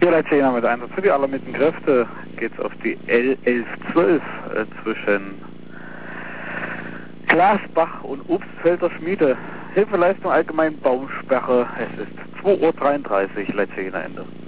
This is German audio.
Hier Leiter Jena mit Einsatz für die alarmierten Kräfte geht's auf die L1112 zwischen Glasbach und Obstfelder Schmiede. Hilfeleistung allgemein Baumsperre. Es ist 2:33 Uhr, Leiter Jena Ende.